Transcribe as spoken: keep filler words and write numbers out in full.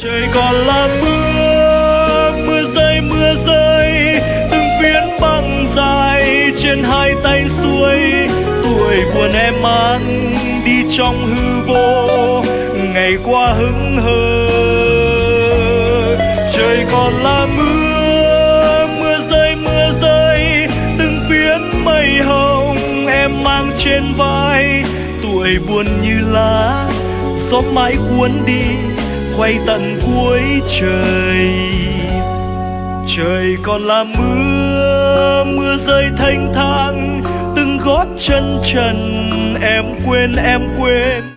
Trời còn là mưa, mưa rơi mưa rơi, từng phiến băng dài trên hai tay xuôi. Tuổi buồn em mang đi trong hư vô, ngày qua hững hờ. Trời còn là mưa, mưa rơi mưa rơi, từng phiến mây hồng em mang trên vai. Tuổi buồn như lá, gió mãi cuốn đi, quay tận cuối trời. Trời còn là mưa, mưa rơi thênh thang, từng gót chân trần em quên em quên.